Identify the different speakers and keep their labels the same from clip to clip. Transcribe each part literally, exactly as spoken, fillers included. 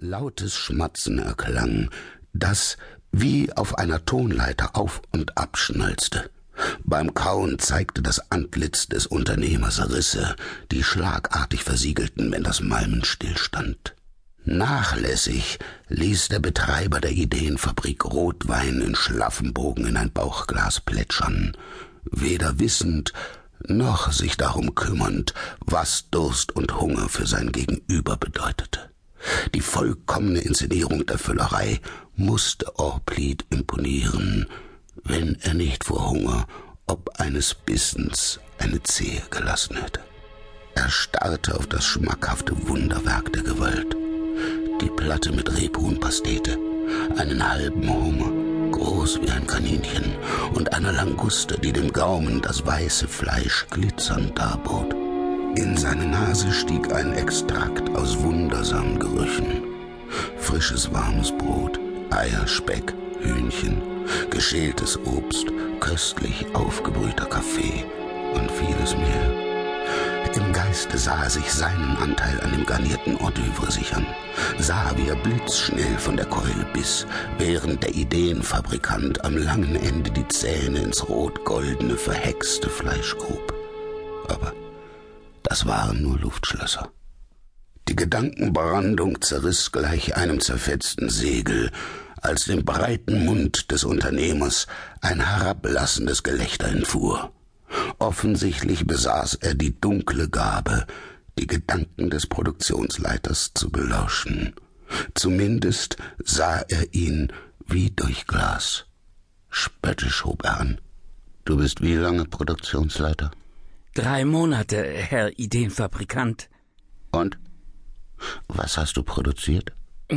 Speaker 1: Lautes Schmatzen erklang, das wie auf einer Tonleiter auf und abschnalzte. Beim Kauen zeigte das Antlitz des Unternehmers Risse, die schlagartig versiegelten, wenn das Malmen stillstand. Nachlässig ließ der Betreiber der Ideenfabrik Rotwein in schlaffem Bogen in ein Bauchglas plätschern, weder wissend noch sich darum kümmernd, was Durst und Hunger für sein Gegenüber bedeutete. Die vollkommene Inszenierung der Völlerei musste Orplied imponieren, wenn er nicht vor Hunger ob eines Bissens eine Zehe gelassen hätte. Er starrte auf das schmackhafte Wunderwerk der Gewalt. Die Platte mit Rebhuhnpastete, einen halben Hummer, groß wie ein Kaninchen, und eine Languste, die dem Gaumen das weiße Fleisch glitzernd darbot. In seine Nase stieg ein Extrakt aus wundersamen Gerüchen. Frisches, warmes Brot, Eier, Speck, Hühnchen, geschältes Obst, köstlich aufgebrühter Kaffee und vieles mehr. Im Geiste sah er sich seinen Anteil an dem garnierten Hors d'oeuvre sichern, sah, wie er blitzschnell von der Keule biss, während der Ideenfabrikant am langen Ende die Zähne ins rot-goldene, verhexte Fleisch grub. Aber das waren nur Luftschlösser. Die Gedankenbrandung zerriss gleich einem zerfetzten Segel, als dem breiten Mund des Unternehmers ein herablassendes Gelächter entfuhr. Offensichtlich besaß er die dunkle Gabe, die Gedanken des Produktionsleiters zu belauschen. Zumindest sah er ihn wie durch Glas. Spöttisch hob er an. »Du bist wie lange Produktionsleiter?«
Speaker 2: »Drei Monate, Herr Ideenfabrikant.«
Speaker 1: »Und? Was hast du produziert?«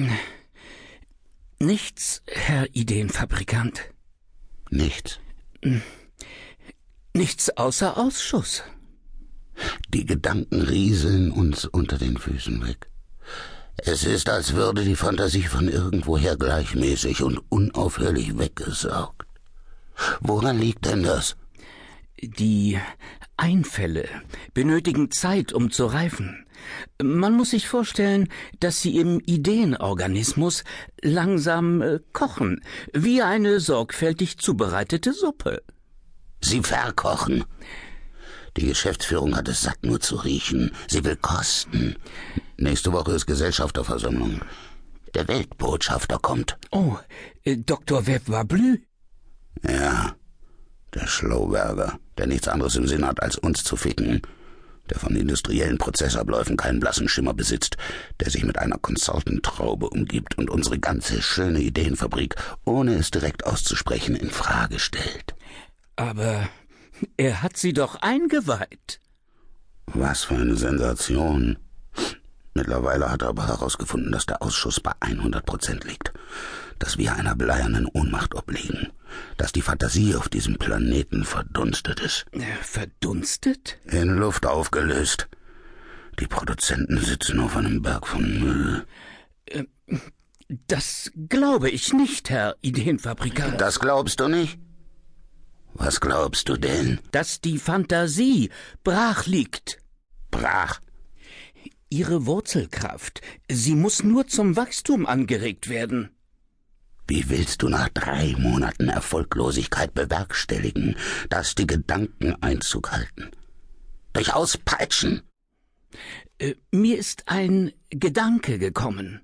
Speaker 2: »Nichts, Herr Ideenfabrikant.«
Speaker 1: »Nichts?«
Speaker 2: »Nichts außer Ausschuss.«
Speaker 1: Die Gedanken rieseln uns unter den Füßen weg. Es ist, als würde die Fantasie von irgendwoher gleichmäßig und unaufhörlich weggesaugt. Woran liegt denn das?
Speaker 2: Die Einfälle benötigen Zeit, um zu reifen. Man muss sich vorstellen, dass sie im Ideenorganismus langsam äh, kochen, wie eine sorgfältig zubereitete Suppe.
Speaker 1: Sie verkochen. Die Geschäftsführung hat es satt, nur zu riechen. Sie will kosten. Nächste Woche ist Gesellschafterversammlung. Der Weltbotschafter kommt.
Speaker 2: Oh, äh, Doktor Webb-Wablü?
Speaker 1: Ja, der Schlauberger, der nichts anderes im Sinn hat, als uns zu ficken. Der von industriellen Prozessabläufen keinen blassen Schimmer besitzt, der sich mit einer Consultant-Traube umgibt und unsere ganze schöne Ideenfabrik, ohne es direkt auszusprechen, in Frage stellt.
Speaker 2: Aber er hat sie doch eingeweiht.
Speaker 1: Was für eine Sensation. Mittlerweile hat er aber herausgefunden, dass der Ausschuss bei hundert Prozent liegt, dass wir einer bleiernen Ohnmacht obliegen, dass die Fantasie auf diesem Planeten verdunstet ist.
Speaker 2: Verdunstet?
Speaker 1: In Luft aufgelöst. Die Produzenten sitzen auf einem Berg von Müll.
Speaker 2: Äh, das glaube ich nicht, Herr Ideenfabrikant.
Speaker 1: Das glaubst du nicht? Was glaubst du denn?
Speaker 2: Dass die Fantasie brach liegt.
Speaker 1: Brach?
Speaker 2: Ihre Wurzelkraft, sie muss nur zum Wachstum angeregt werden.
Speaker 1: Wie willst du nach drei Monaten Erfolglosigkeit bewerkstelligen, dass die Gedanken Einzug halten? Durch Auspeitschen?
Speaker 2: Äh, mir ist ein Gedanke gekommen.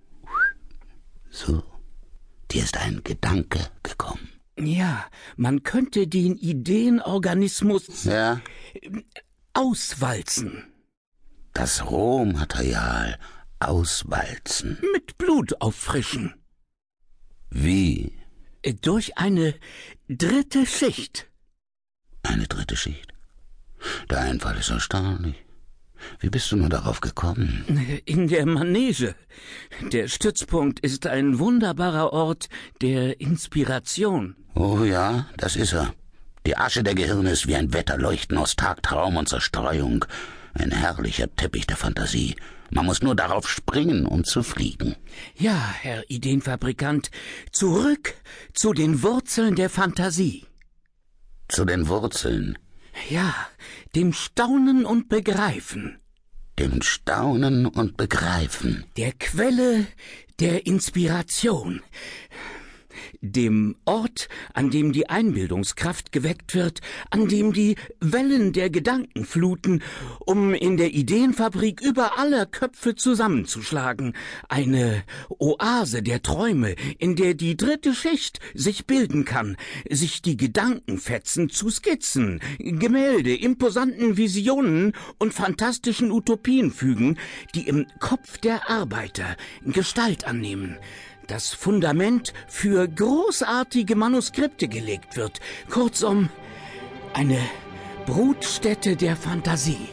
Speaker 1: So, dir ist ein Gedanke gekommen.
Speaker 2: Ja, man könnte den Ideenorganismus
Speaker 1: ja?
Speaker 2: auswalzen.
Speaker 1: Das Rohmaterial auswalzen.
Speaker 2: Mit Blut auffrischen.
Speaker 1: Wie?
Speaker 2: Durch eine dritte Schicht.
Speaker 1: Eine dritte Schicht? Der Einfall ist erstaunlich. Wie bist du nur darauf gekommen?
Speaker 2: In der Manege. Der Stützpunkt ist ein wunderbarer Ort der Inspiration.
Speaker 1: Oh ja, das ist er. Die Asche der Gehirne ist wie ein Wetterleuchten aus Tagtraum und Zerstreuung. Ein herrlicher Teppich der Fantasie. Man muss nur darauf springen, um zu fliegen.
Speaker 2: Ja, Herr Ideenfabrikant, zurück zu den Wurzeln der Fantasie.
Speaker 1: Zu den Wurzeln?
Speaker 2: Ja, dem Staunen und Begreifen.
Speaker 1: dem Staunen und Begreifen,
Speaker 2: der Quelle der Inspiration, dem Ort, an dem die Einbildungskraft geweckt wird, an dem die Wellen der Gedanken fluten, um in der Ideenfabrik über aller Köpfe zusammenzuschlagen, eine Oase der Träume, in der die dritte Schicht sich bilden kann, sich die Gedankenfetzen zu Skizzen, Gemälde, imposanten Visionen und fantastischen Utopien fügen, die im Kopf der Arbeiter Gestalt annehmen, das Fundament für großartige Manuskripte gelegt wird. Kurzum, eine Brutstätte der Fantasie.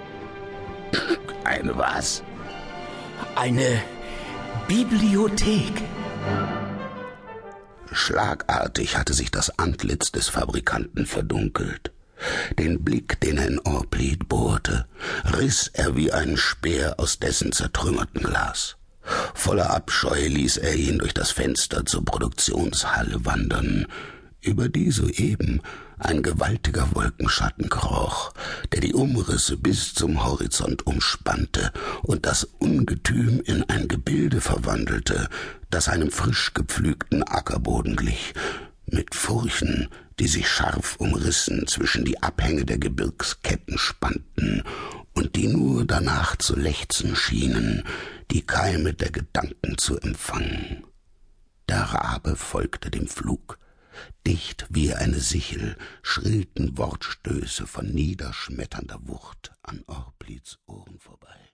Speaker 1: Eine was?
Speaker 2: Eine Bibliothek.
Speaker 1: Schlagartig hatte sich das Antlitz des Fabrikanten verdunkelt. Den Blick, den er in Orplied bohrte, riss er wie ein Speer aus dessen zertrümmertem Glas. Voller Abscheu ließ er ihn durch das Fenster zur Produktionshalle wandern, über die soeben ein gewaltiger Wolkenschatten kroch, der die Umrisse bis zum Horizont umspannte und das Ungetüm in ein Gebilde verwandelte, das einem frisch gepflügten Ackerboden glich, mit Furchen, die sich scharf umrissen zwischen die Abhänge der Gebirgsketten spannten und die nur danach zu lechzen schienen, die Keime der Gedanken zu empfangen. Der Rabe folgte dem Flug. Dicht wie eine Sichel schrillten Wortstöße von niederschmetternder Wucht an Orplieds Ohren vorbei.